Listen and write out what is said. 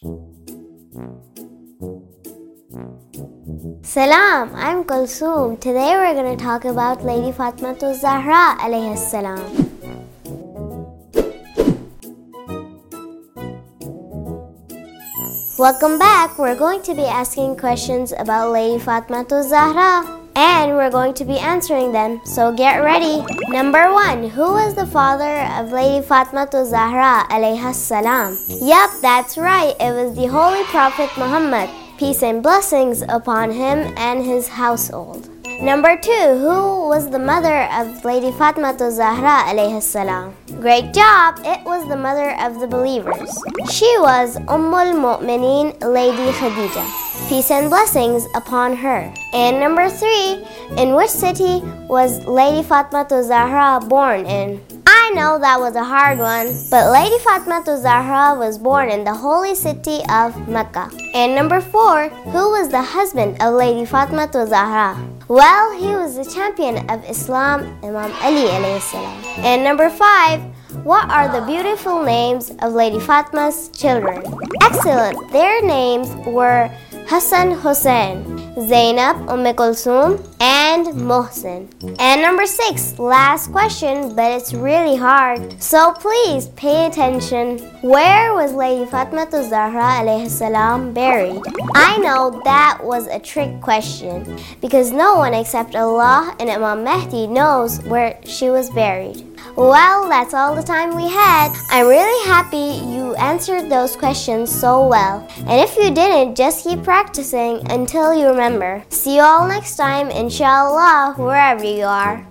Salam, I'm Kulsoom. Today we're going to talk about Lady Fatimatu Zahra alayhi salam. Welcome back. We're going to be asking questions about Lady Fatimatu Zahra, and we're going to be answering them, so get ready. Number 1. Who was the father of Lady Fatimatu Zahra alayhi salam? Yup, that's right. It was the Holy Prophet Muhammad. Peace and blessings upon him and his household. Number 2. Who was the mother of Lady Fatimatu Zahra alayhi salam? Great job! It was the mother of the believers. She was Ummul Mu'mineen, Lady Khadija. Peace and blessings upon her. And number 3. In which city was Lady Fatimatu Zahra born in? I know that was a hard one, but Lady Fatimatu Zahra was born in the holy city of Mecca. And number 4. Who was the husband of Lady Fatimatu Zahra? Well, he was the champion of Islam, Imam Ali alayhi salam. And number 5. What are the beautiful names of Lady Fatima's children? Excellent! Their names were Hassan Hussein, Zainab Kulsoom, and Mohsin. And number 6, last question, but it's really hard, so please pay attention. Where was Lady Fatimatu Zahra alayhi salam buried? I know that was a trick question because no one except Allah and Imam Mahdi knows where she was buried. Well, that's all the time we had. I'm really happy you answered those questions so well. And if you didn't, just keep practicing until you remember. See you all next time, inshallah, wherever you are.